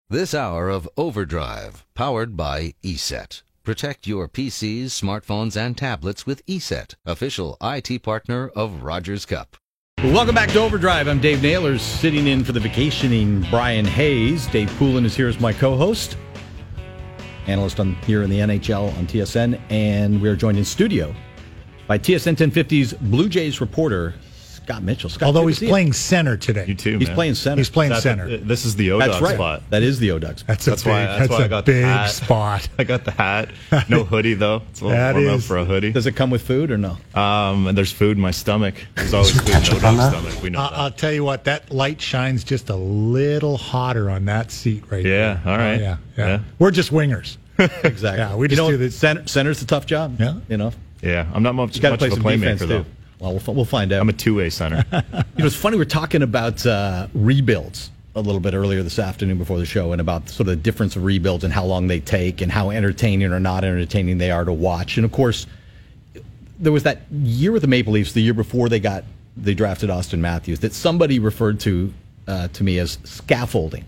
This hour of Overdrive, powered by ESET. Protect your PCs, smartphones, and tablets with ESET, official IT partner of Rogers Cup. Welcome back to Overdrive. I'm Dave Naylor, sitting in for the vacationing Brian Hayes. Dave Poulin is here as my co-host, analyst here in the NHL on TSN, and we are joined in studio by TSN 1050's Blue Jays reporter, Scott Mitchell. Scott, although he's playing center today. You too, He's man. playing center. He's playing center. This is the O-Dog That's right. spot. That is the O-Dog spot. That's why I got the big hat. Spot. I got the hat. No hoodie, though. It's a little warm up for a hoodie. Does it come with food or no? And there's food in my stomach. There's always food in O-Dog's stomach. We know that. I'll tell you what, that light shines just a little hotter on that seat right there. Yeah, all right. Yeah. We're just wingers. Exactly. Yeah, we just do this. Center's a tough job. Yeah. You know, Yeah, I'm not much you got to of play a some playmaker, defense though. too. Well, we'll find out. I'm a two-way center. It's funny, we're talking about rebuilds a little bit earlier this afternoon before the show, and about sort of the difference of rebuilds and how long they take and how entertaining or not entertaining they are to watch. And of course, there was that year with the Maple Leafs, the year before they drafted Austin Matthews, that somebody referred to me as scaffolding.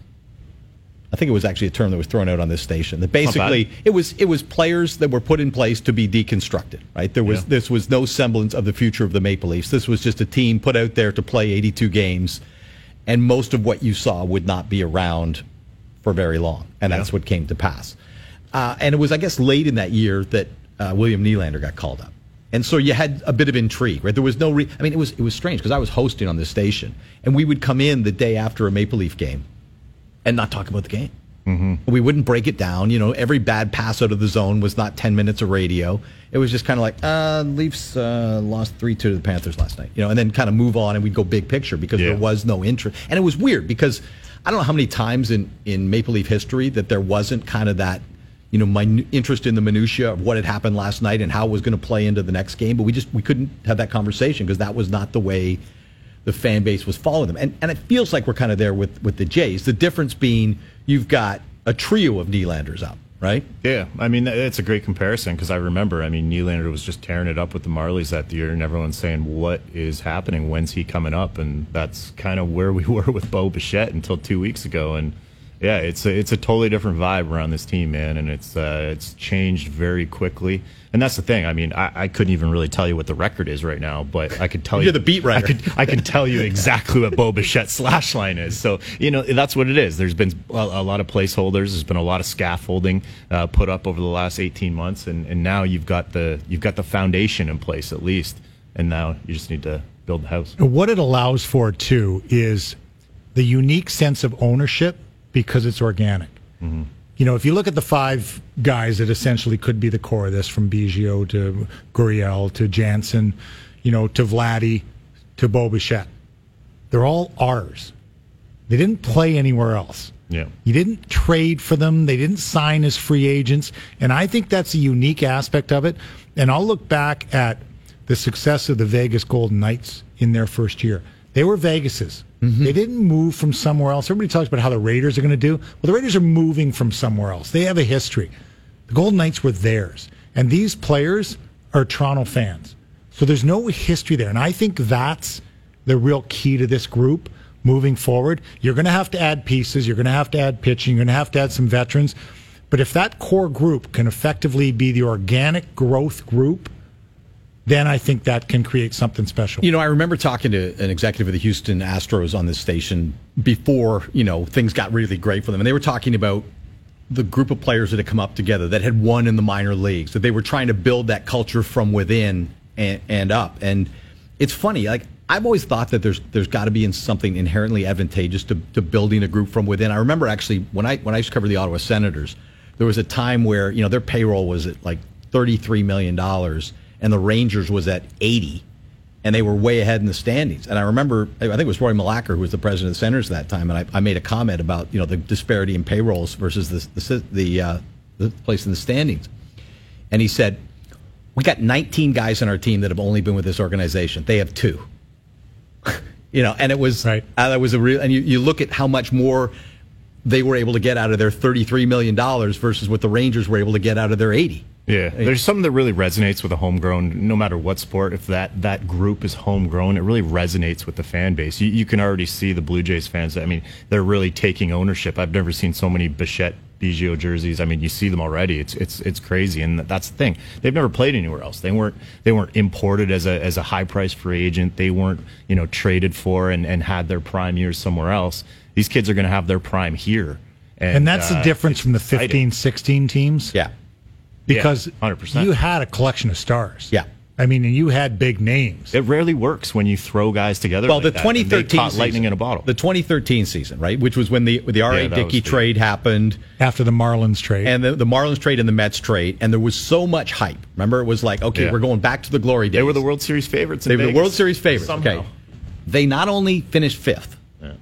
I think it was actually a term that was thrown out on this station. That basically it was players that were put in place to be deconstructed. Right? This was no semblance of the future of the Maple Leafs. This was just a team put out there to play 82 games, and most of what you saw would not be around for very long, and that's what came to pass. And it was, I guess, late in that year that William Nylander got called up, and so you had a bit of intrigue. Right? There was no. It was strange because I was hosting on this station, and we would come in the day after a Maple Leaf game and not talk about the game. Mm-hmm. We wouldn't break it down. You know, every bad pass out of the zone was not 10 minutes of radio. It was just kind of like, Leafs lost 3-2 to the Panthers last night. You know, and then kind of move on, and we'd go big picture because there was no interest. And it was weird because I don't know how many times in Maple Leaf history that there wasn't kind of that, you know, my interest in the minutia of what had happened last night and how it was going to play into the next game. But we couldn't have that conversation because that was not the way the fan base was following them. And it feels like we're kind of there with the Jays. The difference being you've got a trio of Nylanders up, right? Yeah, I mean, it's a great comparison because I remember, Nylander was just tearing it up with the Marlies that year, and everyone's saying, what is happening? When's he coming up? And that's kind of where we were with Bo Bichette until 2 weeks ago. And yeah, it's a totally different vibe around this team, man, and it's changed very quickly. And that's the thing. I mean, I couldn't even really tell you what the record is right now, but I could tell you. You're the beat writer. I can tell you exactly what Bo Bichette's slash line is. So, you know, that's what it is. There's been a lot of placeholders. There's been a lot of scaffolding put up over the last 18 months, and now you've got the foundation in place at least, and now you just need to build the house. What it allows for, too, is the unique sense of ownership because it's organic. Mm-hmm. You know, if you look at the five guys that essentially could be the core of this, from Biggio to Gurriel to Jansen, you know, to Vladdy to Bo Bichette, they're all ours. They didn't play anywhere else. Yeah. You didn't trade for them. They didn't sign as free agents. And I think that's a unique aspect of it. And I'll look back at the success of the Vegas Golden Knights in their first year. They were Vegas's. Mm-hmm. They didn't move from somewhere else. Everybody talks about how the Raiders are going to do. Well, the Raiders are moving from somewhere else. They have a history. The Golden Knights were theirs. And these players are Toronto fans. So there's no history there. And I think that's the real key to this group moving forward. You're going to have to add pieces. You're going to have to add pitching. You're going to have to add some veterans. But if that core group can effectively be the organic growth group, then I think that can create something special. You know, I remember talking to an executive of the Houston Astros on this station before, you know, things got really great for them. And they were talking about the group of players that had come up together that had won in the minor leagues, that they were trying to build that culture from within and up. And it's funny, like, I've always thought that there's got to be something inherently advantageous to building a group from within. I remember actually when I used to cover the Ottawa Senators, there was a time where, you know, their payroll was at like $33 million. And the Rangers was at 80, and they were way ahead in the standings. And I remember, I think it was Roy Malacker who was the president of the Senators at that time, and I made a comment about, you know, the disparity in payrolls versus the place in the standings. And he said, we got 19 guys on our team that have only been with this organization. They have 2. You know, and it was right. That was a real. And you look at how much more they were able to get out of their $33 million versus what the Rangers were able to get out of their 80. Yeah, there's something that really resonates with a homegrown, no matter what sport. If that group is homegrown, it really resonates with the fan base. You can already see the Blue Jays fans. I mean, they're really taking ownership. I've never seen so many Bichette Biggio jerseys. I mean, you see them already. It's crazy, and that's the thing. They've never played anywhere else. They weren't imported as a high price free agent. They weren't traded for and had their prime years somewhere else. These kids are going to have their prime here, and that's the difference from the 15-16 teams. Yeah. Because 100%. you had a collection of stars. Yeah. I mean, and you had big names. It rarely works when you throw guys together. Well, like the that, 2013 they caught season, lightning in a bottle. The 2013 season, right, which was when the R.A. Dickey trade happened. After the Marlins trade. And the Marlins trade and the Mets trade, and there was so much hype. Remember, it was like, okay, we're going back to the glory days. They were the World Series favorites. They were the World Series favorites. Somehow. Okay. They not only finished fifth,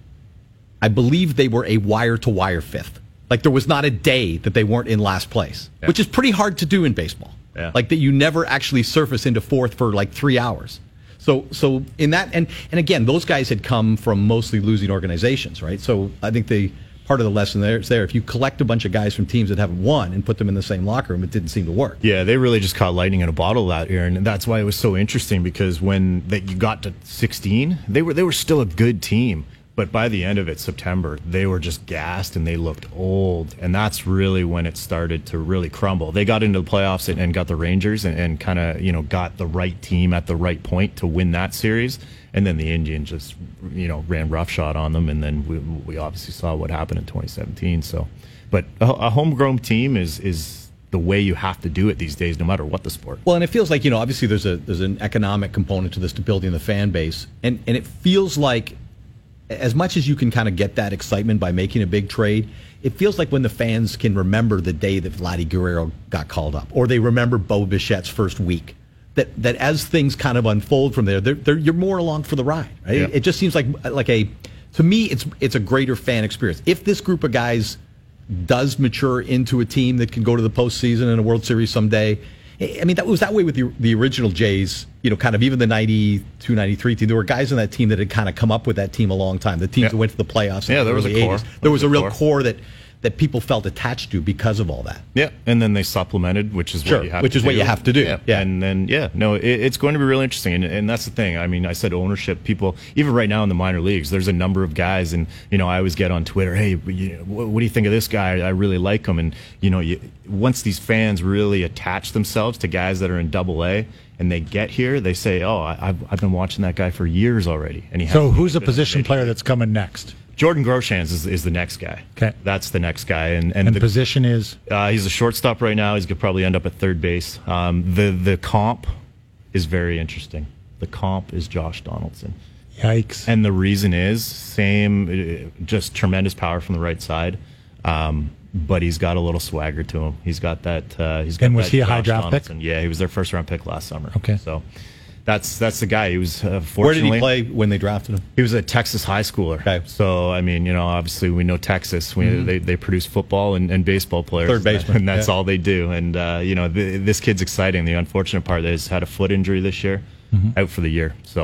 I believe they were a wire-to-wire fifth. Like, there was not a day that they weren't in last place, which is pretty hard to do in baseball. Yeah. Like, that you never actually surface into fourth for like 3 hours. So in that, and again, those guys had come from mostly losing organizations, right? So I think part of the lesson there is if you collect a bunch of guys from teams that haven't won and put them in the same locker room, it didn't seem to work. Yeah, they really just caught lightning in a bottle that year, and that's why it was so interesting, because when you got to 16, they were still a good team. But by the end of it, September, they were just gassed and they looked old. And that's really when it started to really crumble. They got into the playoffs and got the Rangers and kind of, got the right team at the right point to win that series. And then the Indians just, ran roughshod on them. And then we obviously saw what happened in 2017. So, but a homegrown team is the way you have to do it these days, no matter what the sport. Well, and it feels like, obviously there's an economic component to this, to building the fan base. And it feels like, as much as you can kind of get that excitement by making a big trade, it feels like when the fans can remember the day that Vladdy Guerrero got called up, or they remember Bo Bichette's first week, that as things kind of unfold from there, you're more along for the ride. Right? Yeah. It just seems like to me, it's a greater fan experience. If this group of guys does mature into a team that can go to the postseason and a World Series someday, I mean, that was that way with the original Jays, kind of even the 92, 93 team. There were guys on that team that had kind of come up with that team a long time. The teams that went to the playoffs in the early 80s. There was a real core that people felt attached to because of all that. Yeah, and then they supplemented, which is what you have to do. Which is what you have to do. Yeah. And then, it's going to be really interesting. And that's the thing. I mean, I said ownership. People, even right now in the minor leagues, there's a number of guys, and, I always get on Twitter, hey, what do you think of this guy? I really like him. And, once these fans really attach themselves to guys that are in Double-A, and they get here, they say, oh, I've been watching that guy for years already. And so who's a position player that's coming next? Jordan Groshans is the next guy. Okay. That's the next guy. And the position is? He's a shortstop right now. He's going to probably end up at third base. The comp is very interesting. The comp is Josh Donaldson. Yikes. And the reason is, just tremendous power from the right side. But he's got a little swagger to him. He's got that. And was he a high draft pick? Yeah, he was their first round pick last summer. Okay. So that's the guy. He was fortunately. Where did he play when they drafted him? He was a Texas high schooler. Okay. So I mean, obviously we know Texas. They produce football and baseball players. Third baseman, and that's all they do. And this kid's exciting. The unfortunate part is he's had a foot injury this year, out for the year. So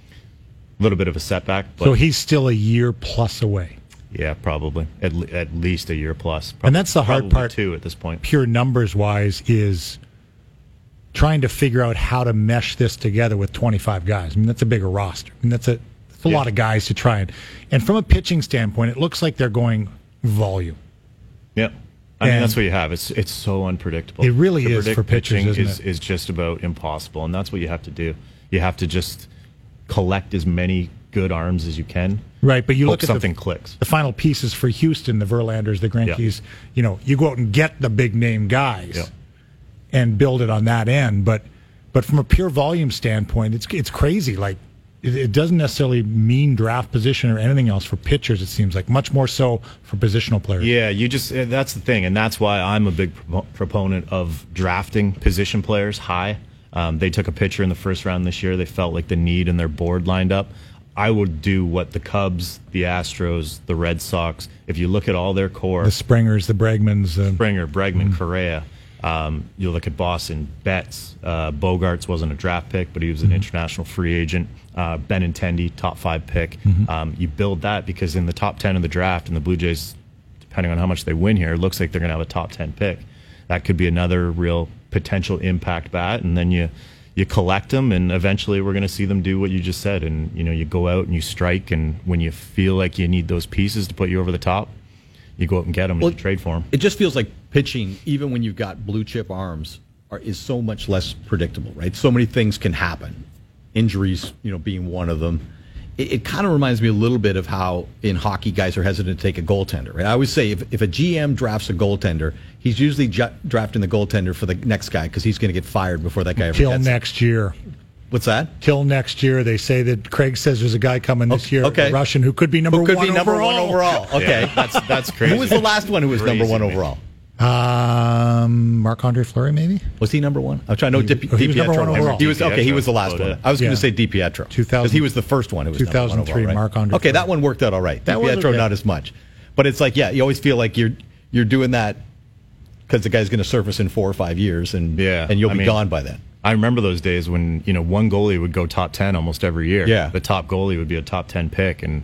a little bit of a setback. But so he's still a year plus away. Yeah, probably at least a year plus. And that's the hard part too at this point. Pure numbers wise is trying to figure out how to mesh this together with 25 guys. I mean, that's a bigger roster. I mean, that's a lot of guys to try and from a pitching standpoint, it looks like they're going volume. Yeah. I mean, that's what you have. It's so unpredictable. It really is for pitchers, isn't it? Is just about impossible, and that's what you have to do. You have to just collect as many good arms as you can. Right, but you look at something clicks. The final pieces for Houston, the Verlanders, the Greinke's, you go out and get the big name guys and build it on that end. But from a pure volume standpoint, it's crazy. Like it doesn't necessarily mean draft position or anything else for pitchers. It seems like much more so for positional players. Yeah, that's the thing, and that's why I'm a big proponent of drafting position players high. They took a pitcher in the first round this year. They felt like the need and their board lined up. I would do what the Cubs, the Astros, the Red Sox, if you look at all their core. The Springers, the Bregmans. Springer, Bregman, Correa. You look at Boston, Betts. Bogarts wasn't a draft pick, but he was an international free agent. Benintendi, top 5 pick. You build that because in the top 10 of the draft, and the Blue Jays, depending on how much they win here, it looks like they're going to have a top 10 pick. that could be another real potential impact bat. And then you collect them, and eventually we're going to see them do what you just said. And, you go out and you strike, and when you feel like you need those pieces to put you over the top, you go out and get them and you trade for them. It just feels like pitching, even when you've got blue chip arms, is so much less predictable, right? So many things can happen. Injuries, being one of them. It kind of reminds me a little bit of how in hockey guys are hesitant to take a goaltender, right? I always say if a GM drafts a goaltender, he's usually drafting the goaltender for the next guy because he's going to get fired before that guy ever Till gets next year. What's that? Till next year. They say that Craig says there's a guy coming this year, a Russian, who could be number one overall. Okay. Yeah, that's crazy. Who was the last one who was number one overall? Marc-Andre Fleury, maybe? Was he number one? I'm trying to know. He was number one overall. He was the last one. I was going to say DiPietro. Because he was the first one who was 2003, number one overall, right? Marc-Andre Okay, that one worked out all right. DiPietro, not as much. But it's like, you always feel like you're doing that because the guy's going to surface in 4 or 5 years, and you'll be gone by then. I remember those days when, one goalie would go top 10 almost every year. Yeah. The top goalie would be a top 10 pick, and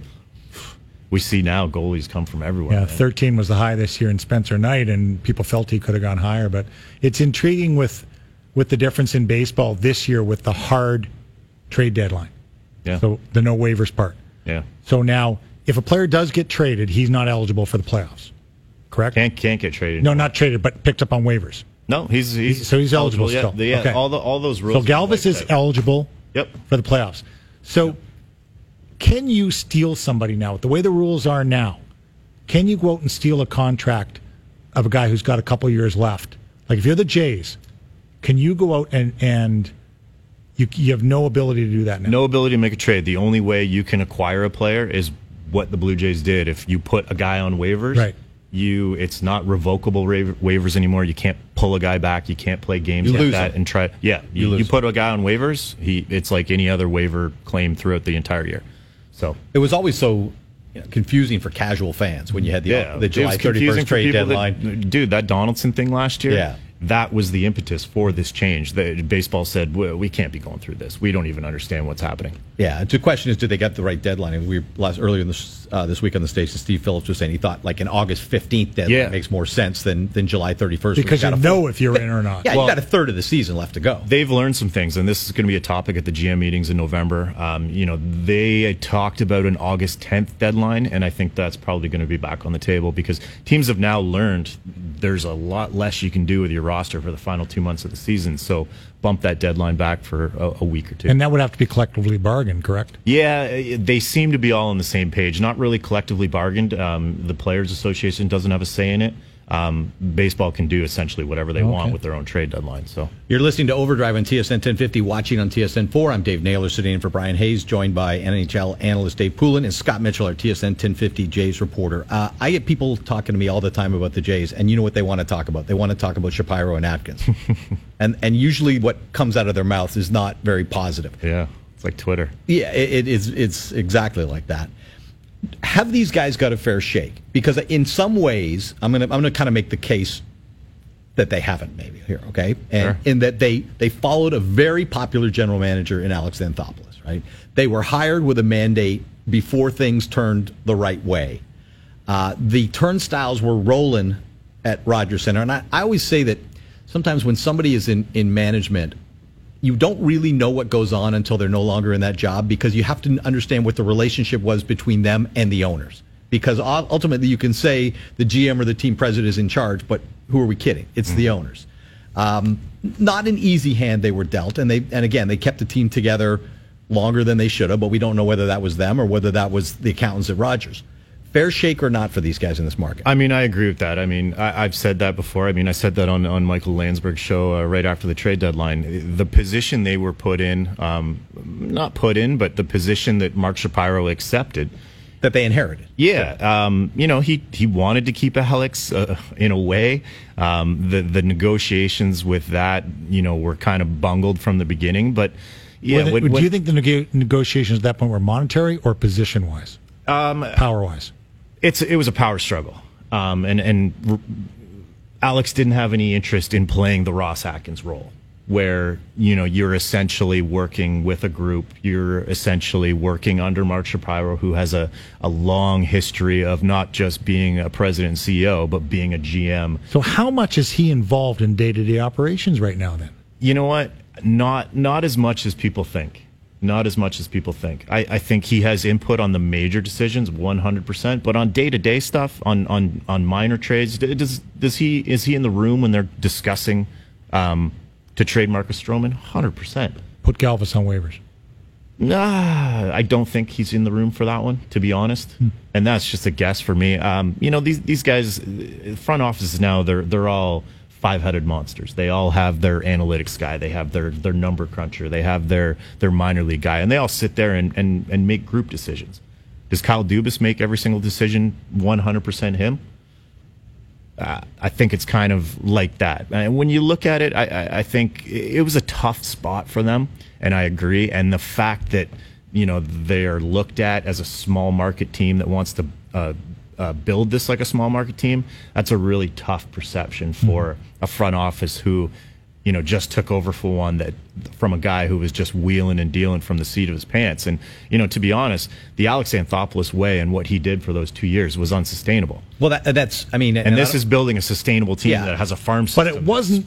we see now goalies come from everywhere. Yeah, right? 13 was the high this year in Spencer Knight, and people felt he could have gone higher. But it's intriguing with the difference in baseball this year with the hard trade deadline. Yeah. So the no waivers part. Yeah. So now, if a player does get traded, he's not eligible for the playoffs. Correct? Can't get traded. No, not traded, but picked up on waivers. No, he's eligible still. Yeah, okay. all those rules. So Galvis is eligible for the playoffs. So can you steal somebody now? With the way the rules are now, can you go out and steal a contract of a guy who's got a couple years left? Like if you're the Jays, can you go out and you have no ability to do that now? No ability to make a trade. The only way you can acquire a player is what the Blue Jays did. If you put a guy on waivers, right. It's not revocable waivers anymore. You can't pull a guy back. You can't play games like that and try. Yeah, you put a guy on waivers. It's like any other waiver claim throughout the entire year. So it was always so confusing for casual fans when you had the July 31st trade deadline. Dude, that Donaldson thing last year. Yeah. That was the impetus for this change. Baseball said, we can't be going through this. We don't even understand what's happening. Yeah, the question is, did they get the right deadline? And earlier in this week on the station, Steve Phillips was saying he thought like an August 15th deadline makes more sense than July 31st. Because you know if you're in or not. Yeah, you got a third of the season left to go. They've learned some things, and this is going to be a topic at the GM meetings in November. They talked about an August 10th deadline, and I think that's probably going to be back on the table because teams have now learned there's a lot less you can do with your roster for the final 2 months of the season. So bump that deadline back for a week or two. And that would have to be collectively bargained, correct? Yeah, they seem to be all on the same page. Not really collectively bargained. The Players Association doesn't have a say in it. Baseball can do essentially whatever they want with their own trade deadline. So you're listening to Overdrive on TSN 1050, watching on TSN 4. I'm Dave Naylor, sitting in for Brian Hayes, joined by NHL analyst Dave Poulin and Scott Mitchell, our TSN 1050 Jays reporter. I get people talking to me all the time about the Jays, and you know what they want to talk about? They want to talk about Shapiro and Atkins. and usually what comes out of their mouth is not very positive. Yeah, it's like Twitter. Yeah, it's exactly like that. Have these guys got a fair shake? Because in some ways, I'm gonna kind of make the case that they haven't maybe here, okay? And in that they followed a very popular general manager in Alex Anthopoulos, right? They were hired with a mandate before things turned the right way. The turnstiles were rolling at Rogers Center, and I always say that sometimes when somebody is in management, you don't really know what goes on until they're no longer in that job because you have to understand what the relationship was between them and the owners. Because ultimately you can say the GM or the team president is in charge, but who are we kidding? It's the owners. Not an easy hand they were dealt, and again they kept the team together longer than they should have, but we don't know whether that was them or whether that was the accountants at Rogers. Fair shake or not for these guys in this market? I mean, I agree with that. I mean, I've said that before. I mean, I said that on Michael Landsberg's show right after the trade deadline. The position they were put in, not put in, but the position that Mark Shapiro accepted. That they inherited. Yeah. He wanted to keep Alex in a way. The negotiations with that, were kind of bungled from the beginning. But, yeah. Do you think the negotiations at that point were monetary or position-wise? Power-wise? It was a power struggle, and Alex didn't have any interest in playing the Ross Atkins role. where, you know, you're essentially working with a group. You're essentially working under Mark Shapiro, who has a long history of not just being a president and CEO, but being a GM. So how much is he involved in day-to-day operations right now then? You know what? Not as much as people think. Not as much as people think. I think he has input on the major decisions, 100%. But on day-to-day stuff, on minor trades, is he in the room when they're discussing to trade Marcus Stroman? 100%. Put Galvis on waivers. Nah, I don't think he's in the room for that one, to be honest. And that's just a guess for me. You know, these guys, front offices now, they're all five-headed monsters. They all have their analytics guy. They have their number cruncher. They have their minor league guy. And they all sit there and make group decisions. Does Kyle Dubas make every single decision 100% him? I think it's kind of like that. And when you look at it, I think it was a tough spot for them, and I agree. And the fact that, you know, they are looked at as a small market team that wants to build this like a small market team, that's a really tough perception for a front office who, you know, just took over from a guy who was just wheeling and dealing from the seat of his pants. And, you know, to be honest, the Alex Anthopoulos way and what he did for those 2 years was unsustainable. Well, that's, I mean, and this is building a sustainable team that has a farm system. But it wasn't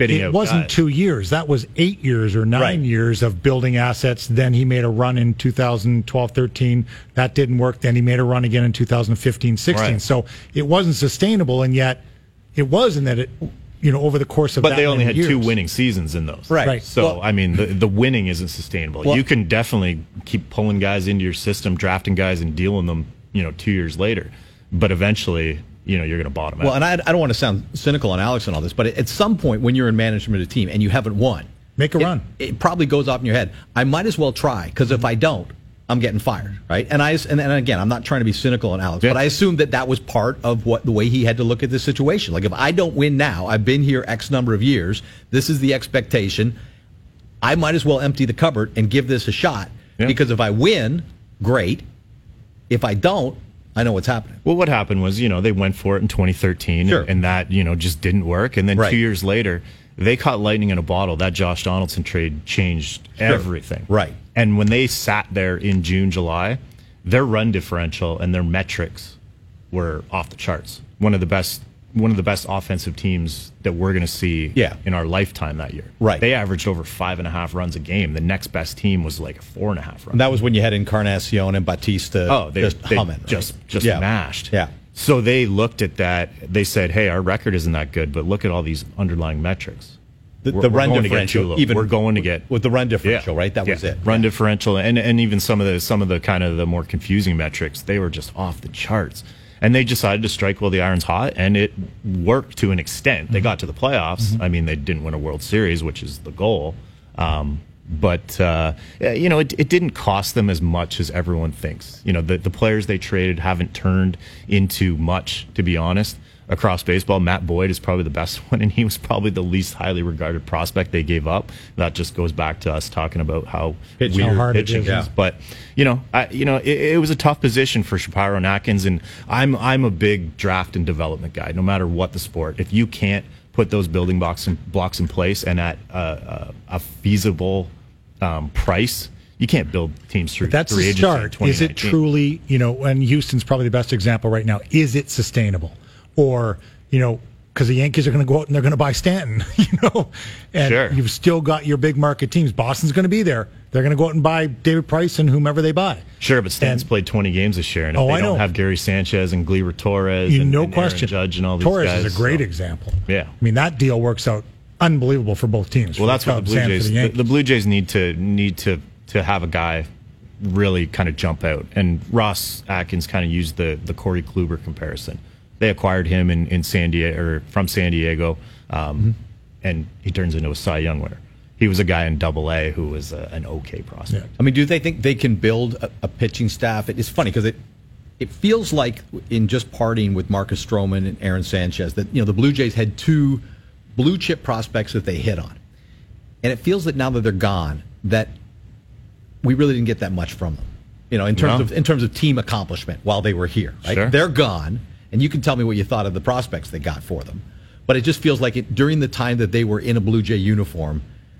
2 years. That was 8 years or 9 years of building assets. Then he made a run in 2012-13. That didn't work. Then he made a run again in 2015-16. Right. So it wasn't sustainable, and yet it was in that it, you know, over the course of but that they only had years. 2 winning seasons in those. Right. So, well, I mean, the winning isn't sustainable. Well, you can definitely keep pulling guys into your system, drafting guys and dealing them, you know, 2 years later. But eventually, you know, you're going to bottom out. Well, and I don't want to sound cynical on Alex and all this, but at some point when you're in management of a team and you haven't won, make a run. It probably goes off in your head. I might as well try, because if I don't, I'm getting fired, right? And again, I'm not trying to be cynical on Alex, but I assume that was part of the way he had to look at this situation. Like, if I don't win now, I've been here X number of years, this is the expectation, I might as well empty the cupboard and give this a shot, because if I win, great. If I don't, I know what's happening. Well, what happened was, you know, they went for it in 2013, and that, you know, just didn't work. And then 2 years later, they caught lightning in a bottle. That Josh Donaldson trade changed everything. Right. And when they sat there in June, July, their run differential and their metrics were off the charts. One of the best offensive teams that we're going to see in our lifetime that year. Right. They averaged over 5.5 runs a game. The next best team was like a 4.5 run. And that was when you had Encarnacion and Batista they humming. Just mashed. Yeah. So they looked at that. They said, hey, our record isn't that good, but look at all these underlying metrics. The run differential, we're going to get with the run differential, right? That was it. Run differential, and even some of the kind of the more confusing metrics, they were just off the charts. And they decided to strike while the iron's hot, and it worked to an extent. They got to the playoffs. I mean, they didn't win a World Series, which is the goal. But you know, it didn't cost them as much as everyone thinks. You know, the players they traded haven't turned into much, to be honest. Across baseball, Matt Boyd is probably the best one, and he was probably the least highly regarded prospect they gave up. That just goes back to us talking about how weird pitching is. Yeah. But it was a tough position for Shapiro and Atkins, and I'm a big draft and development guy. No matter what the sport, if you can't put those building blocks in place and at a feasible price, you can't build teams through. That's the start. Is it truly, you know, and Houston's probably the best example right now. Is it sustainable? Or, you know, because the Yankees are going to go out and they're going to buy Stanton, you know, and you've still got your big market teams. Boston's going to be there. They're going to go out and buy David Price and whomever they buy. Sure, but Stanton's played 20 games this year, and if they don't have Gary Sanchez and Gleyber Torres and Aaron Judge and all these Torres guys. Torres is a great example. Yeah. I mean, that deal works out unbelievable for both teams. Well, that's what the Blue Jays. The Blue Jays need to have a guy really kind of jump out, and Ross Atkins kind of used the Corey Kluber comparison. They acquired him in San Diego, or from San Diego, and he turns into a Cy Young winner. He was a guy in Double-A who was an okay prospect. Yeah. I mean, do they think they can build a pitching staff? It's funny because it feels like in just partying with Marcus Stroman and Aaron Sanchez that, you know, the Blue Jays had 2 blue chip prospects that they hit on, and it feels that now that they're gone, that we really didn't get that much from them. You know, in terms of team accomplishment while they were here. Right? Sure. They're gone. And you can tell me what you thought of the prospects they got for them. But it just feels like during the time that they were in a Blue Jay uniform,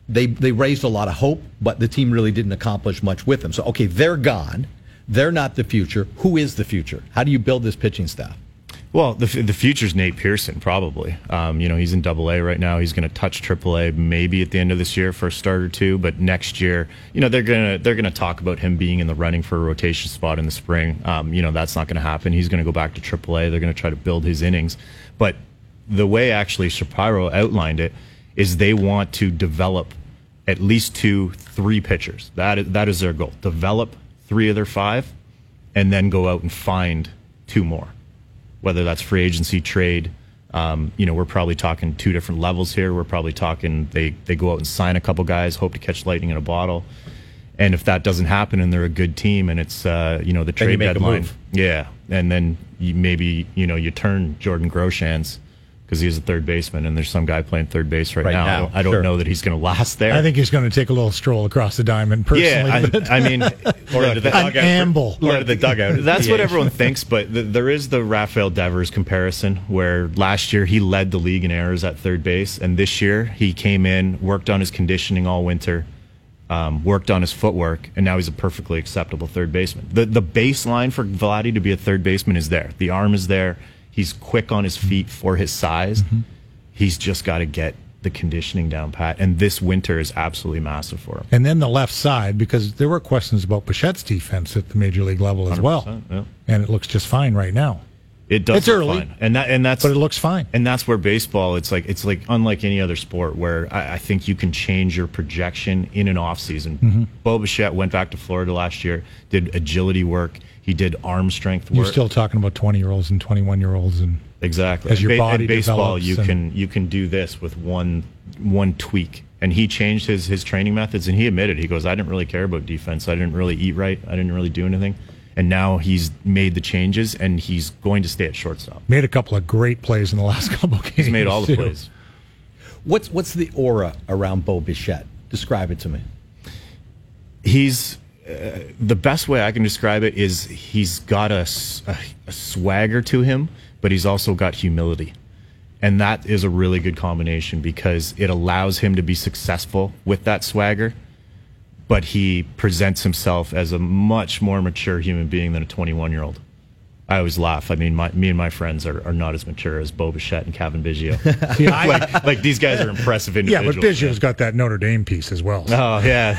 they raised a lot of hope, but the team really didn't accomplish much with them. So, okay, they're gone. They're not the future. Who is the future? How do you build this pitching staff? Well, the future's Nate Pearson, probably. He's in AA right now. He's going to touch AAA maybe at the end of this year for a start or two, but next year, they're gonna talk about him being in the running for a rotation spot in the spring. That's not going to happen. He's going to go back to AAA. They're going to try to build his innings, but the way actually Shapiro outlined it is they want to develop at least 2-3 pitchers. That is their goal. Develop 3 of their 5, and then go out and find 2 more. Whether that's free agency, trade, we're probably talking 2 different levels here. We're probably talking they go out and sign a couple guys, hope to catch lightning in a bottle. And if that doesn't happen and they're a good team and it's the trade deadline, yeah, and then you turn Jordan Groshans because he's a third baseman and there's some guy playing third base right now. I don't know that he's going to last there. I think he's going to take a little stroll across the diamond personally. Or into the dugout. Amble. Or into the dugout. That's what everyone thinks, but there is the Rafael Devers comparison where last year he led the league in errors at third base, and this year he came in, worked on his conditioning all winter, worked on his footwork, and now he's a perfectly acceptable third baseman. The baseline for Vladdy to be a third baseman is there. The arm is there. He's quick on his feet for his size. Mm-hmm. He's just got to get the conditioning down pat, and this winter is absolutely massive for him. And then the left side, because there were questions about Bichette's defense at the major league level as well, yeah. And it looks just fine right now. It does. It's early, fine. and that's but it looks fine. And that's where baseball, it's like unlike any other sport where I think you can change your projection in an off season. Mm-hmm. Bo Bichette went back to Florida last year, did agility work. He did arm strength work. You're still talking about 20-year-olds and 21-year-olds, and exactly. As your body in baseball, develops, you can do this with one tweak. And he changed his training methods, and he admitted, he goes, I didn't really care about defense. I didn't really eat right. I didn't really do anything. And now he's made the changes, and he's going to stay at shortstop. Made a couple of great plays in the last couple of games. He's made all the plays. What's the aura around Bo Bichette? Describe it to me. He's the best way I can describe it is he's got a swagger to him, but he's also got humility. And that is a really good combination because it allows him to be successful with that swagger, but he presents himself as a much more mature human being than a 21-year-old. I always laugh. I mean, me and my friends are not as mature as Bo Bichette and Kevin Biggio. like these guys are impressive individuals. Yeah, but Biggio's got that Notre Dame piece as well. So. Oh, yeah.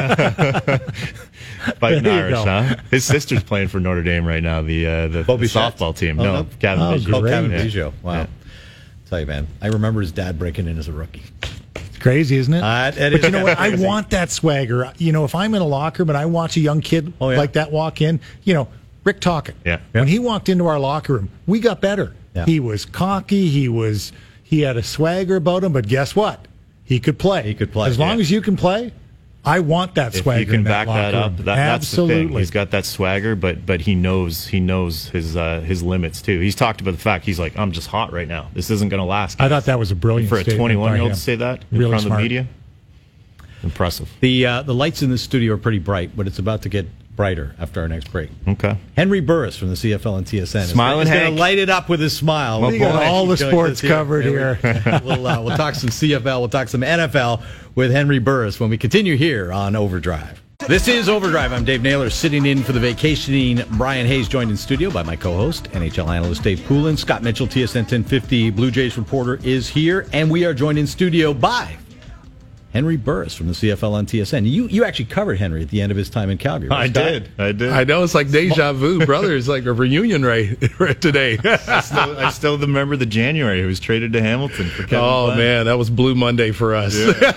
Fighting Irish, huh? His sister's playing for Notre Dame right now, the softball team. No, Kevin Biggio. Kevin Biggio. Wow. Yeah. Tell you, man, I remember his dad breaking in as a rookie. It's crazy, isn't it? But you know what? I want that swagger. If I'm in a locker room and I watch a young kid like that walk in, Rick Tocchet. Yeah. When he walked into our locker room, we got better. Yeah. He was cocky. He had a swagger about him. But guess what? He could play. He could play. As long as you can play, I want that swagger. If you can in back that up, room. that's the Absolutely. thing. He's got that swagger, but he knows his limits too. He's talked about the fact he's like, I'm just hot right now. This isn't going to last. I thought that was a brilliant for a statement 21-year-old by to say that in Really front of the smart. media. Impressive. The lights in the studio are pretty bright, but it's about to get brighter after our next break. Okay. Henry Burris from the CFL and TSN. Smiling He's going Hank. to light it up with his smile. We got all the sports covered here. We'll talk some CFL. We'll talk some NFL with Henry Burris when we continue here on Overdrive. This is Overdrive. I'm Dave Naylor, sitting in for the vacationing Brian Hayes, joined in studio by my co-host, NHL analyst Dave Poulin. Scott Mitchell, TSN 1050 Blue Jays reporter, is here, and we are joined in studio by Henry Burris from the CFL on TSN. You actually covered Henry at the end of his time in Calgary. I did. I know, it's like deja vu, brother. It's like a reunion right today. I still remember the January he was traded to Hamilton for Kevin Glenn. Man, that was Blue Monday for us.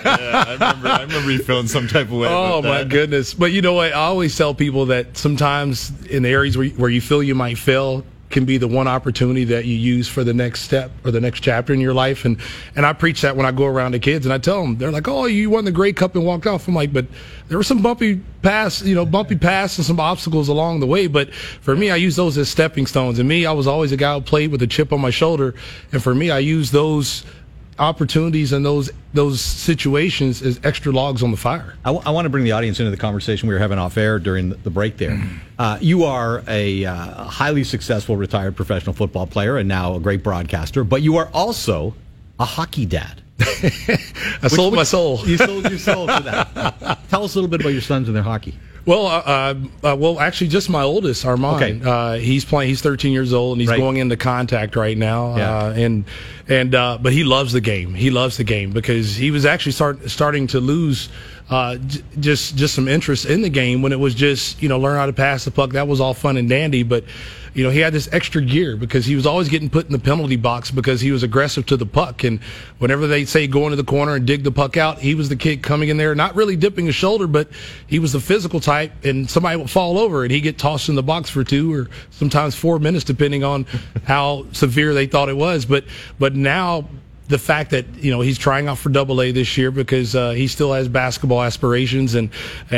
I remember you feeling some type of way. Oh my goodness! But you know what? I always tell people that sometimes in the areas where you feel you might fail can be the one opportunity that you use for the next step or the next chapter in your life. And I preach that when I go around to kids and I tell them, they're like, oh, you won the Grey Cup and walked off. I'm like, but there were some bumpy paths and some obstacles along the way. But for me, I use those as stepping stones. And me, I was always a guy who played with a chip on my shoulder. And for me, I use those opportunities and those situations as extra logs on the fire. I want to bring the audience into the conversation we were having off air during the break there. You are a highly successful retired professional football player and now a great broadcaster, but you are also a hockey dad. I sold my soul. You sold your soul to that. Tell us a little bit about your sons and their hockey. Well, actually, just my oldest, Armand. Okay. He's playing. He's 13 years old, and he's going into contact right now. Yeah. But he loves the game. He loves the game because he was actually starting to lose just some interest in the game when it was just learn how to pass the puck. That was all fun and dandy, but he had this extra gear because he was always getting put in the penalty box because he was aggressive to the puck. And whenever they say go into the corner and dig the puck out, he was the kid coming in there, not really dipping his shoulder, but he was the physical type, and somebody would fall over and he'd get tossed in the box for 2 or sometimes 4 minutes, depending on how severe they thought it was. But now the fact that he's trying out for AA this year because he still has basketball aspirations, and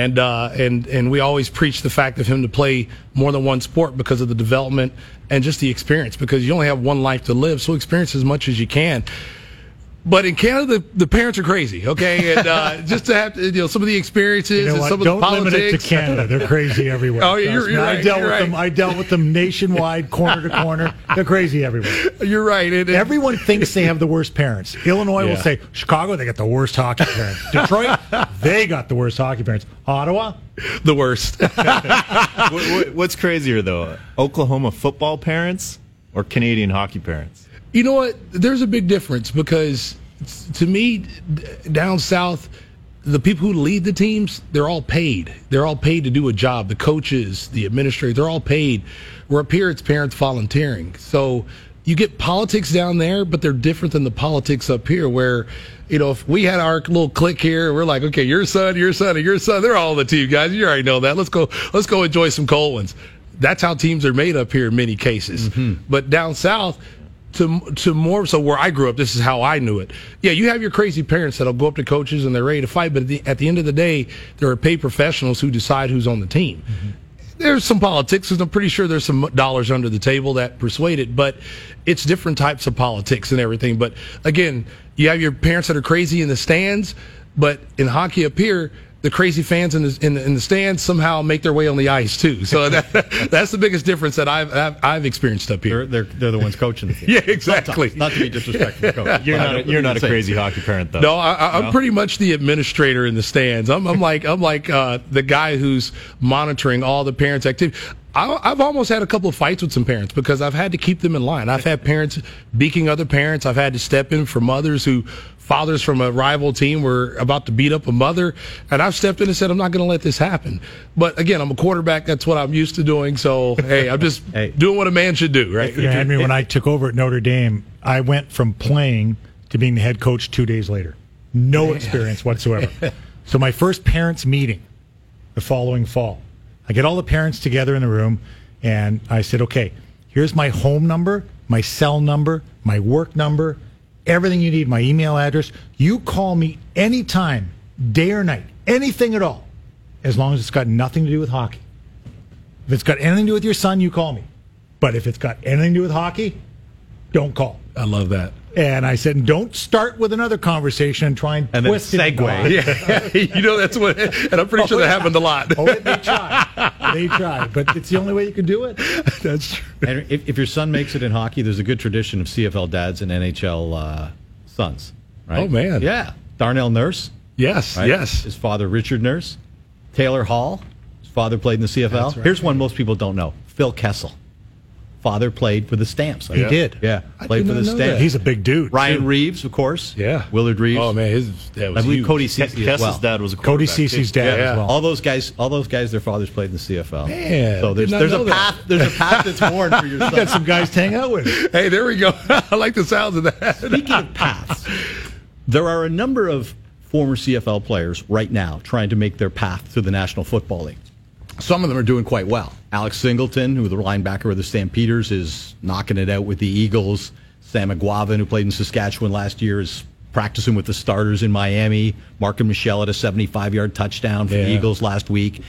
we always preach the fact of him to play more than one sport because of the development and just the experience, because you only have one life to live, so experience as much as you can. But in Canada, the parents are crazy, okay? And just to have some of the experiences and some of the politics. Don't limit it to Canada. They're crazy everywhere. Oh, you're right. I dealt with them nationwide, corner to corner. They're crazy everywhere. You're right. Everyone thinks they have the worst parents. Illinois will say, Chicago, they got the worst hockey parents. Detroit, they got the worst hockey parents. Ottawa, the worst. What's crazier, though? Oklahoma football parents or Canadian hockey parents? You know what? There's a big difference because, to me, down south, the people who lead the teams, they're all paid. They're all paid to do a job. The coaches, the administrators, they're all paid. Where up here, it's parents volunteering. So you get politics down there, but they're different than the politics up here where, if we had our little clique here, we're like, okay, your son, and your son, they're all the team, guys. You already know that. Let's go enjoy some cold ones. That's how teams are made up here in many cases. Mm-hmm. But down south, to more so where I grew up, this is how I knew it. Yeah, you have your crazy parents that'll go up to coaches and they're ready to fight, but at the end of the day, there are paid professionals who decide who's on the team. Mm-hmm. There's some politics, because I'm pretty sure there's some dollars under the table that persuade it, but it's different types of politics and everything. But again, you have your parents that are crazy in the stands, but in hockey up here, the crazy fans in the stands somehow make their way on the ice too. So that's the biggest difference that I've experienced up here. They're the ones coaching the team. Yeah, exactly. Sometimes. Not to be disrespectful, coach. You're not a crazy hockey parent, though. No, I'm pretty much the administrator in the stands. I'm like the guy who's monitoring all the parents' activity. I've almost had a couple of fights with some parents because I've had to keep them in line. I've had parents beating other parents. I've had to step in for mothers who fathers from a rival team were about to beat up a mother, and I've stepped in and said, I'm not going to let this happen. But again, I'm a quarterback. That's what I'm used to doing. So, hey, I'm just doing what a man should do, right? Yeah, when I took over at Notre Dame, I went from playing to being the head coach 2 days later. No experience whatsoever. So my first parents' meeting the following fall, I get all the parents together in the room, and I said, okay, here's my home number, my cell number, my work number, everything you need, my email address. You call me anytime, day or night, anything at all, as long as it's got nothing to do with hockey. If it's got anything to do with your son, you call me. But if it's got anything to do with hockey, don't call. I love that. And I said, don't start with another conversation and try and twist then segue. Yeah, that's what, and I'm pretty sure that happened a lot. Oh, they try, but it's the only way you can do it. That's true. And if your son makes it in hockey, there's a good tradition of CFL dads and NHL sons. Right? Oh man, yeah. Darnell Nurse. Yes, right? yes. His father, Richard Nurse. Taylor Hall. His father played in the CFL. Right. Here's one most people don't know: Phil Kessel. Father played for the Stamps. He did. Yeah, played for the Stamps. That. He's a big dude. Ryan Reeves, of course. Yeah. Willard Reeves. Oh man, his dad was I believe huge. Cody Ceci as well. dad was a Cody Cece's dad as well. All those guys, their fathers played in the CFL. Man, so there's a path. There's a path that's born for your son. You got some guys to hang out with. Hey, there we go. I like the sounds of that. Speaking of paths, there are a number of former CFL players right now trying to make their path to the National Football League. Some of them are doing quite well. Alex Singleton, who the linebacker of the Stampeders, is knocking it out with the Eagles. Sam McGuavin, who played in Saskatchewan last year, is practicing with the starters in Miami. Markin Michel had a 75-yard touchdown for the Eagles last week.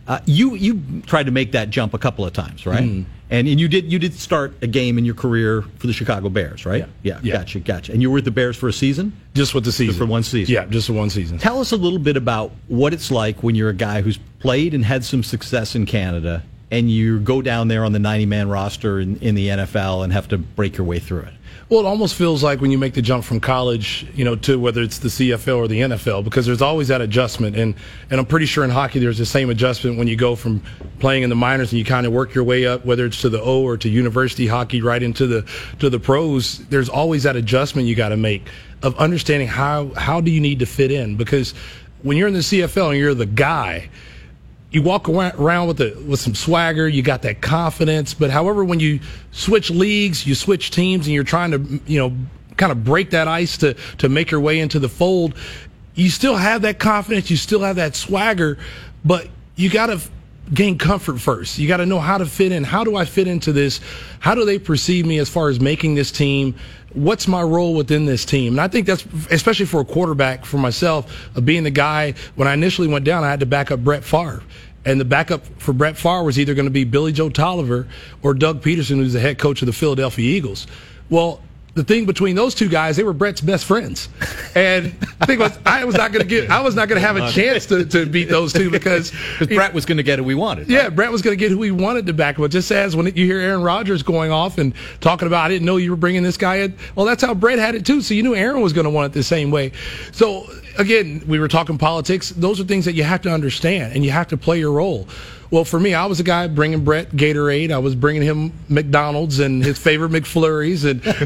You tried to make that jump a couple of times, right? Mm. And you did start a game in your career for the Chicago Bears, right? Yeah. Gotcha. And you were with the Bears for a season? Just with the season. Just for one season. Yeah, just for one season. Tell us a little bit about what it's like when you're a guy who's played and had some success in Canada, and you go down there on the 90-man roster in the NFL and have to break your way through it? Well, it almost feels like when you make the jump from college, to whether it's the CFL or the NFL, because there's always that adjustment. And I'm pretty sure in hockey there's the same adjustment when you go from playing in the minors and you kind of work your way up, whether it's to the O or to university hockey, right into the pros. There's always that adjustment you got to make of understanding how do you need to fit in. Because when you're in the CFL and you're the guy, you walk around with some swagger, you got that confidence. But however, when you switch leagues, you switch teams, and you're trying to, kind of break that ice to make your way into the fold, you still have that confidence, you still have that swagger, but you got to gain comfort first. You got to know how to fit in. How do I fit into this? How do they perceive me as far as making this team? What's my role within this team? And I think that's, especially for a quarterback, for myself, of being the guy, when I initially went down, I had to back up Brett Favre. And the backup for Brett Favre was either going to be Billy Joe Tolliver or Doug Peterson, who's the head coach of the Philadelphia Eagles. Well, the thing between those two guys, they were Brett's best friends, and the thing was, I was not going to have a chance to beat those two because Brett was going to get who we wanted. Right? Yeah, Brett was going to get who we wanted to back up. Just as when you hear Aaron Rodgers going off and talking about, I didn't know you were bringing this guy in. Well, that's how Brett had it too. So you knew Aaron was going to want it the same way. So again, we were talking politics. Those are things that you have to understand, and you have to play your role. Well, for me, I was a guy bringing Brett Gatorade. I was bringing him McDonald's and his favorite McFlurries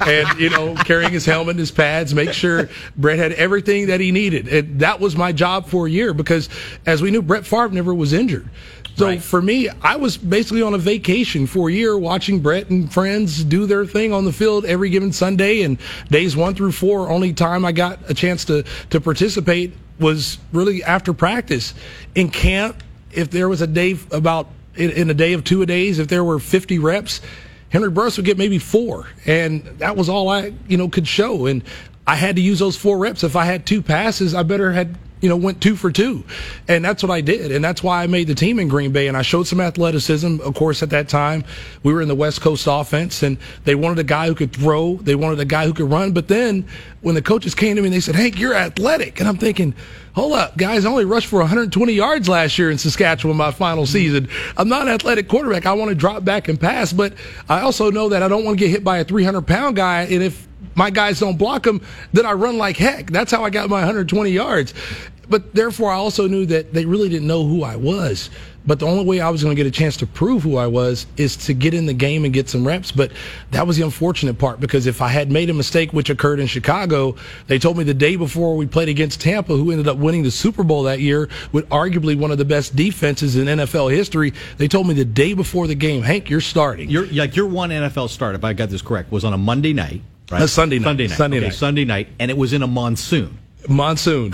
and carrying his helmet and his pads, make sure Brett had everything that he needed. And that was my job for a year because, as we knew, Brett Favre never was injured. So right. For me, I was basically on a vacation for a year watching Brett and friends do their thing on the field every given Sunday. And days 1 through 4, only time I got a chance to participate was really after practice. In camp, if there was a day in a day of 2-a-days, if there were 50 reps, Henry Burris would get maybe 4. And that was all I, could show. And I had to use those 4 reps. If I had 2 passes, I better had went 2 for 2. And that's what I did. And that's why I made the team in Green Bay. And I showed some athleticism. Of course, at that time, we were in the West Coast offense, and they wanted a guy who could throw. They wanted a guy who could run. But then when the coaches came to me and they said, "Hank, you're athletic." And I'm thinking, hold up, guys, I only rushed for 120 yards last year in Saskatchewan, my final season. I'm not an athletic quarterback. I want to drop back and pass. But I also know that I don't want to get hit by a 300-pound guy. And if my guys don't block him, then I run like heck. That's how I got my 120 yards. But therefore, I also knew that they really didn't know who I was. But the only way I was going to get a chance to prove who I was is to get in the game and get some reps. But that was the unfortunate part, because if I had made a mistake, which occurred in Chicago, they told me the day before we played against Tampa, who ended up winning the Super Bowl that year with arguably one of the best defenses in NFL history. They told me the day before the game, "Hank, you're starting." Your one NFL start, if I got this correct, was on a Monday night, right? A Sunday night. Sunday night, and it was in a monsoon. Monsoon.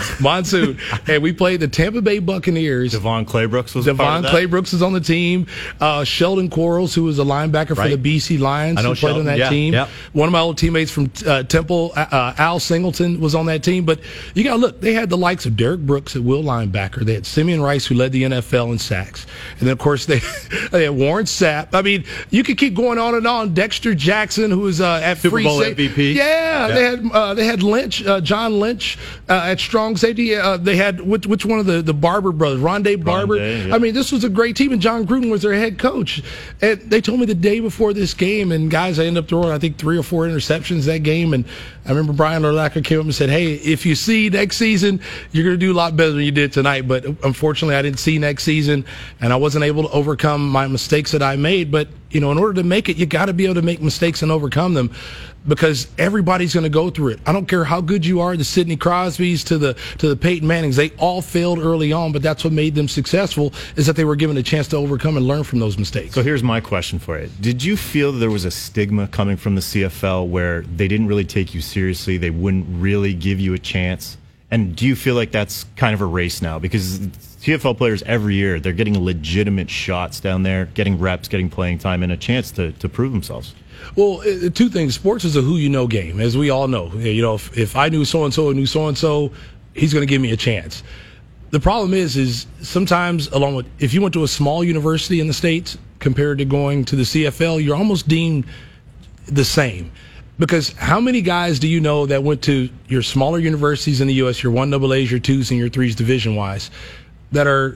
And we played the Tampa Bay Buccaneers. Devon Claybrooks was on the team. Sheldon Quarles, who was a linebacker for the BC Lions, who played on that team. Yep. One of my old teammates from Temple, Al Singleton, was on that team. But you got to look, they had the likes of Derek Brooks at will linebacker. They had Simeon Rice, who led the NFL in sacks. And then, of course, they had Warren Sapp. I mean, you could keep going on and on. Dexter Jackson, who was at Super Bowl MVP. Yeah. They had Lynch, John Lynch. At strong safety, they had which one of the Barber brothers, Rondé Barber. Yeah. I mean, this was a great team, and John Gruden was their head coach. And they told me the day before this game, and guys, I ended up throwing, I think, 3 or 4 interceptions that game. And I remember Brian Urlacher came up and said, "Hey, if you see next season, you're going to do a lot better than you did tonight." But unfortunately, I didn't see next season, and I wasn't able to overcome my mistakes that I made. But in order to make it, you got to be able to make mistakes and overcome them, because everybody's going to go through it. I don't care how good you are, the Sidney Crosbys to the Peyton Mannings, they all failed early on, but that's what made them successful, is that they were given a chance to overcome and learn from those mistakes. So here's my question for you. Did you feel that there was a stigma coming from the CFL where they didn't really take you seriously, they wouldn't really give you a chance? And do you feel like that's kind of a race now? Because CFL players every year, they're getting legitimate shots down there, getting reps, getting playing time, and a chance to prove themselves. Well, 2 things. Sports is a who-you-know game, as we all know. If I knew so-and-so and knew so-and-so, he's going to give me a chance. The problem is sometimes, along with, if you went to a small university in the States compared to going to the CFL, you're almost deemed the same. Because how many guys do you know that went to your smaller universities in the U.S., your 1AAs, your 2s, and your 3s division-wise, that are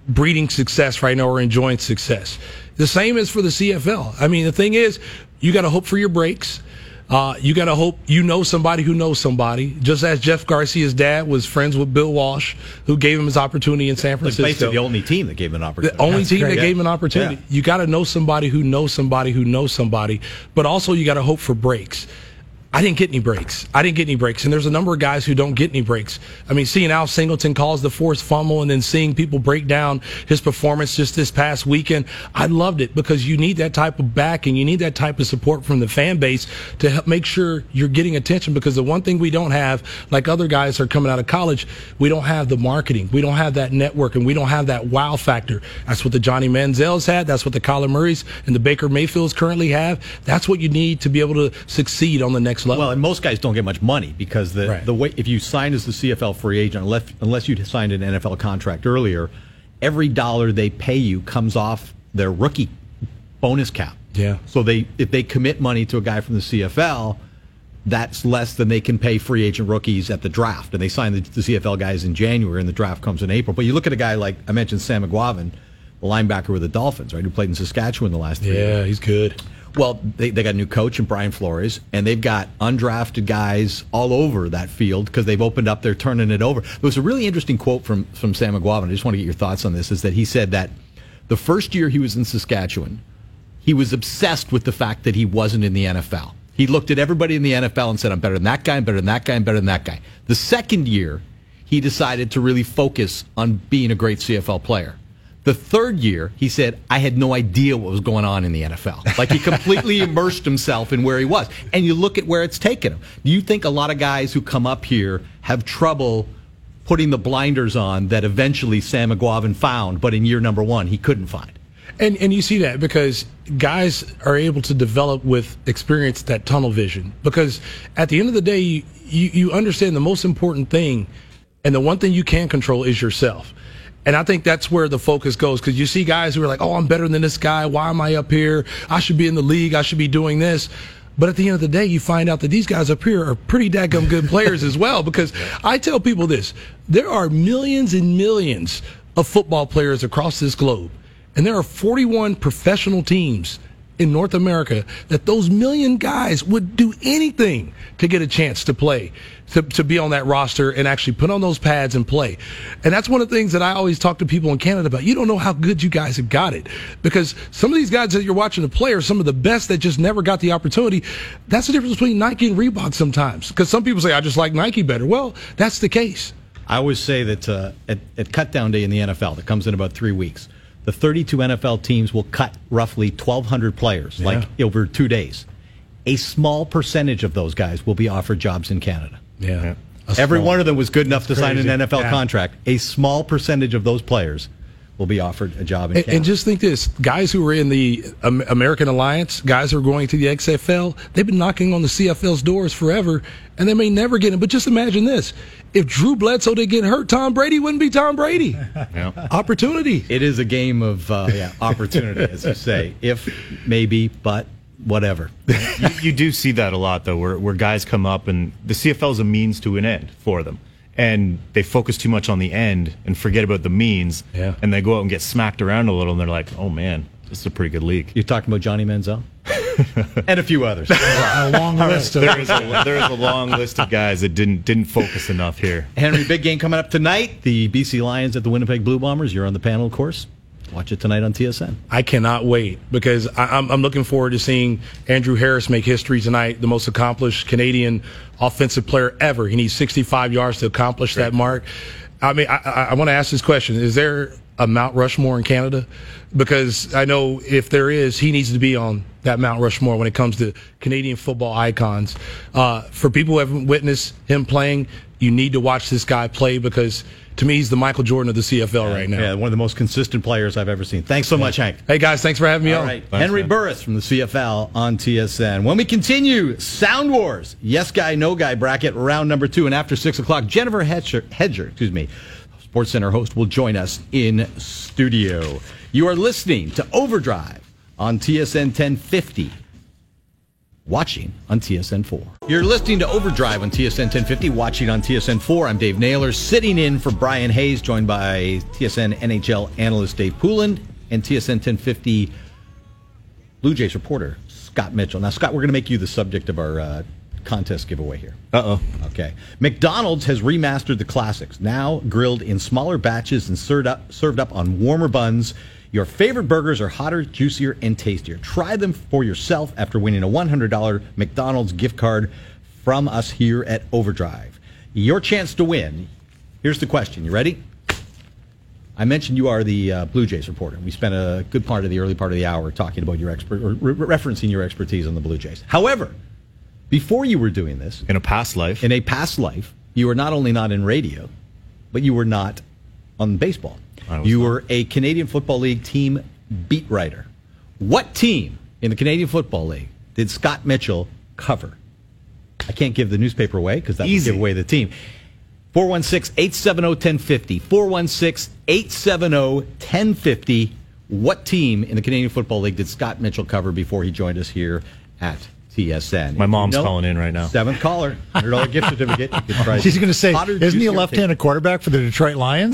breeding success right now or enjoying success. The same is for the CFL. I mean, the thing is, you got to hope for your breaks. You got to hope you know somebody who knows somebody. Just as Jeff Garcia's dad was friends with Bill Walsh, who gave him his opportunity in San Francisco. Basically the only team that gave him an opportunity. The only team that gave him an opportunity. Yeah. You got to know somebody who knows somebody who knows somebody, but also you got to hope for breaks. I didn't get any breaks. And there's a number of guys who don't get any breaks. I mean, seeing Al Singleton cause the forced fumble and then seeing people break down his performance just this past weekend, I loved it because you need that type of backing. You need that type of support from the fan base to help make sure you're getting attention, because the one thing we don't have, like other guys who are coming out of college, we don't have the marketing. We don't have that network, and we don't have that wow factor. That's what the Johnny Manziel's had. That's what the Kyler Murrays and the Baker Mayfields currently have. That's what you need to be able to succeed on the next level. Well, and most guys don't get much money because the way, if you sign as the CFL free agent, unless you signed an NFL contract earlier, every dollar they pay you comes off their rookie bonus cap. Yeah. So if they commit money to a guy from the CFL, that's less than they can pay free agent rookies at the draft. And they sign the CFL guys in January, and the draft comes in April. But you look at a guy like I mentioned, Sam McGuavin, the linebacker with the Dolphins, right, who played in Saskatchewan the last 3 years. Yeah, he's good. Well, they got a new coach in Brian Flores, and they've got undrafted guys all over that field because they've opened up, they're turning it over. There was a really interesting quote from Sam McGuavin. I just want to get your thoughts on this, is that he said that the first year he was in Saskatchewan, he was obsessed with the fact that he wasn't in the NFL. He looked at everybody in the NFL and said, I'm better than that guy, I'm better than that guy, I'm better than that guy. The second year, he decided to really focus on being a great CFL player. The third year, he said, I had no idea what was going on in the NFL. Like, he completely immersed himself in where he was. And you look at where it's taken him. Do you think a lot of guys who come up here have trouble putting the blinders on that eventually Sam McGuavin found, but in year number one, he couldn't find? And you see that because guys are able to develop with experience that tunnel vision. Because at the end of the day, you understand the most important thing, and the one thing you can control is yourself. And I think that's where the focus goes, because you see guys who are like, oh, I'm better than this guy. Why am I up here? I should be in the league. I should be doing this. But at the end of the day, you find out that these guys up here are pretty daggum good players as well, because I tell people this. There are millions and millions of football players across this globe, and there are 41 professional teams in North America that those million guys would do anything to get a chance to play, to be on that roster and actually put on those pads and play. And that's one of the things that I always talk to people in Canada about. You don't know how good you guys have got it, because some of these guys that you're watching to play are some of the best that just never got the opportunity. That's the difference between Nike and Reebok sometimes, because some people say, I just like Nike better. Well, that's the case. I always say that at Cutdown Day in the NFL, that comes in about 3 weeks, the 32 NFL teams will cut roughly 1,200 players, over 2 days. A small percentage of those guys will be offered jobs in Canada. Yeah. Every one of them was good enough to sign an crazy. NFL contract. A small percentage of those players will be offered a job in Canada. And just think this, guys who are in the American Alliance, guys who are going to the XFL, they've been knocking on the CFL's doors forever, and they may never get in. But just imagine this. If Drew Bledsoe didn't get hurt, Tom Brady wouldn't be Tom Brady. Opportunity. It is a game of opportunity, as you say. If, maybe, but whatever. You do see that a lot, though, where guys come up and the CFL is a means to an end for them. And they focus too much on the end and forget about the means. Yeah. And they go out and get smacked around a little, and they're like, oh, man, this is a pretty good league. You're talking about Johnny Manziel? And a few others. A long list. There is a long list of guys that didn't focus enough here. Henry, big game coming up tonight. The BC Lions at the Winnipeg Blue Bombers. You're on the panel, of course. Watch it tonight on TSN. I cannot wait, because I'm looking forward to seeing Andrew Harris make history tonight, the most accomplished Canadian offensive player ever. He needs 65 yards to accomplish that mark. I mean, I want to ask this question. Is there a Mount Rushmore in Canada? Because I know if there is, he needs to be on that Mount Rushmore when it comes to Canadian football icons. For people who haven't witnessed him playing, you need to watch this guy play, because to me, he's the Michael Jordan of the CFL right now. Yeah, one of the most consistent players I've ever seen. Thanks so much, Hank. Hey, guys, thanks for having me on. Right. Henry Burris from the CFL on TSN. When we continue, Sound Wars, Yes Guy, No Guy bracket, round number 2. And after 6 o'clock, Jennifer Hedger, SportsCenter host, will join us in studio. You are listening to Overdrive on TSN 1050. watching on TSN4. You're listening to Overdrive on TSN 1050, watching on TSN4. I'm Dave Naylor, sitting in for Brian Hayes, joined by TSN NHL analyst Dave Poulin and TSN 1050 Blue Jays reporter Scott Mitchell. Now, Scott, we're going to make you the subject of our contest giveaway here. Uh-oh. Okay. McDonald's has remastered the classics, now grilled in smaller batches and served up on warmer buns. Your favorite burgers are hotter, juicier, and tastier. Try them for yourself after winning a $100 McDonald's gift card from us here at Overdrive. Your chance to win. Here's the question. You ready? I mentioned you are the Blue Jays reporter. We spent a good part of the early part of the hour talking about your referencing your expertise on the Blue Jays. However, before you were doing this, In a past life, you were not only not in radio, but you were not on baseball. You were a Canadian Football League team beat writer. What team in the Canadian Football League did Scott Mitchell cover? I can't give the newspaper away because that would give away the team. 416-870-1050. 416-870-1050. What team in the Canadian Football League did Scott Mitchell cover before he joined us here at TSN? My mom's calling in right now. Seventh caller, $100 gift certificate. She's going to say, isn't he a left-handed quarterback for the Detroit Lions?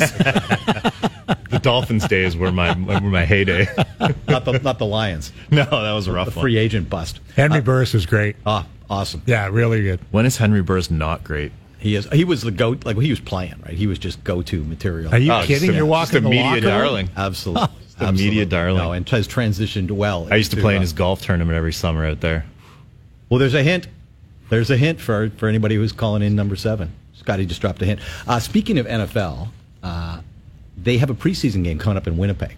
The Dolphins days were my heyday. not the Lions. No, that was a rough The one. free agent bust. Henry Burris was great. Awesome. Yeah, really good. When is Henry Burris not great? He was the go, like when he was playing, right? He was just go-to material. Are you kidding? You're walking just a the media locker room? darling. Absolutely. The media darling. No, and has transitioned well. I used to play in his golf tournament every summer out there. Well, there's a hint. There's a hint for anybody who's calling in number 7. Scotty just dropped a hint. Speaking of NFL, they have a preseason game coming up in Winnipeg.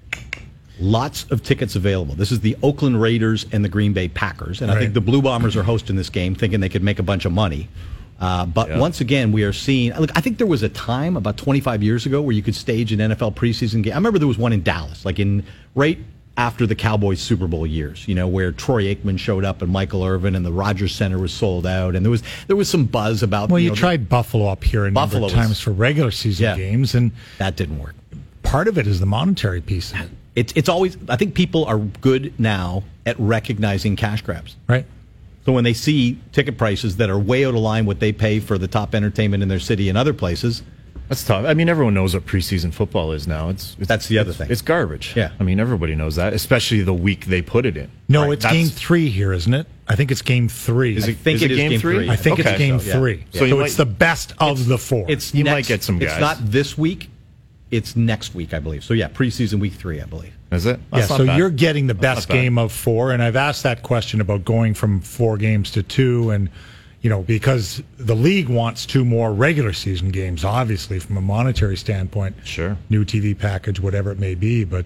Lots of tickets available. This is the Oakland Raiders and the Green Bay Packers. And I think the Blue Bombers are hosting this game thinking they could make a bunch of money. But once again, we are seeing... Look, I think there was a time about 25 years ago where you could stage an NFL preseason game. I remember there was one in Dallas, like right after the Cowboys Super Bowl years, where Troy Aikman showed up and Michael Irvin and the Rogers Center was sold out. And there was some buzz about... Well, you tried Buffalo up here a number of times for regular season games, and that didn't work. Part of it is the monetary piece of it. It's always... I think people are good now at recognizing cash grabs. Right. So when they see ticket prices that are way out of line what they pay for the top entertainment in their city and other places... That's tough. I mean, everyone knows what preseason football is now. That's the other thing. It's garbage. Yeah. I mean, everybody knows that, especially the week they put it in. No, right. It's game 3 here, isn't it? I think it's game 3. I think it is game 3. I think it's game 3. Yeah. So it's the best of the 4. You might get some guys. It's not this week. It's next week, I believe. So, yeah, preseason week 3, I believe. Is it? That's so you're getting the best game of 4, and I've asked that question about going from 4 games to 2, and because the league wants 2 more regular season games, obviously from a monetary standpoint. Sure. New TV package, whatever it may be, but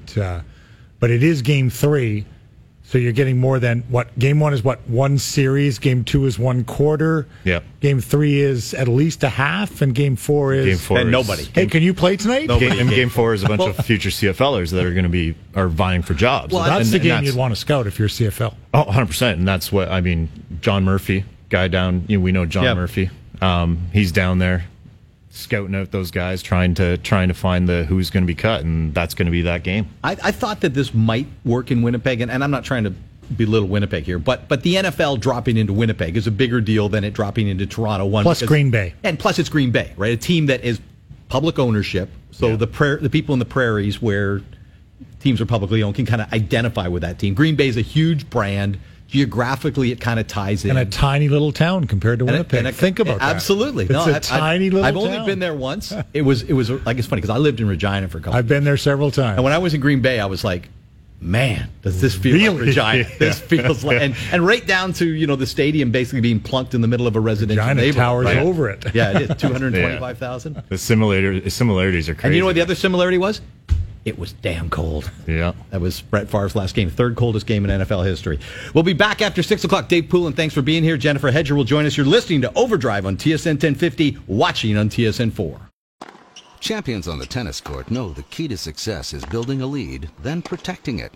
it is game 3, so you're getting more than what game 1 is. What, 1 series? Game 2 is 1 quarter. Yep. Game 3 is at least a half, and game 4 is nobody. Hey, can you play tonight? Game 4 is a bunch of future CFLers that are going to are vying for jobs. Well, that's the game you'd want to scout if you're CFL. Oh, 100%, and that's what I mean. John Murphy. Guy down, we know John Murphy. He's down there scouting out those guys, trying to find who's going to be cut, and that's going to be that game. I thought that this might work in Winnipeg, and I'm not trying to belittle Winnipeg here, but the NFL dropping into Winnipeg is a bigger deal than it dropping into Toronto. Plus Green Bay, and plus it's Green Bay, right? A team that is public ownership, so the people in the prairies where teams are publicly owned can kind of identify with that team. Green Bay is a huge brand. Geographically, it kind of ties in. And a tiny little town compared to Winnipeg. Think about that. Absolutely. It's a tiny little town. I've only been there once. It was like, it's funny because I lived in Regina for a couple I've been there several times. And when I was in Green Bay, I was like, man, does this feel like Regina? This feels like... And right down to, the stadium basically being plunked in the middle of a residential neighborhood. Towers over it. Yeah, it is. 225,000. The similarities are crazy. And you know what the other similarity was? It was damn cold. Yeah. That was Brett Favre's last game, 3rd coldest game in NFL history. We'll be back after 6 o'clock. Dave Poulin, thanks for being here. Jennifer Hedger will join us. You're listening to Overdrive on TSN 1050, watching on TSN 4. Champions on the tennis court know the key to success is building a lead, then protecting it.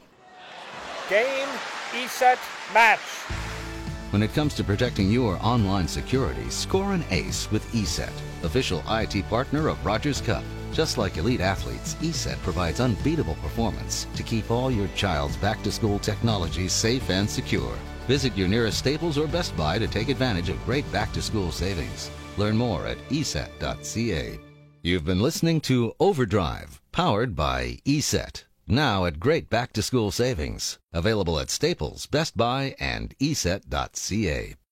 Game, E-set, match. When it comes to protecting your online security, score an ace with ESET, official IT partner of Rogers Cup. Just like elite athletes, ESET provides unbeatable performance to keep all your child's back-to-school technology safe and secure. Visit your nearest Staples or Best Buy to take advantage of great back-to-school savings. Learn more at eset.ca. You've been listening to Overdrive, powered by ESET. Now at great back-to-school savings. Available at Staples, Best Buy, and eset.ca.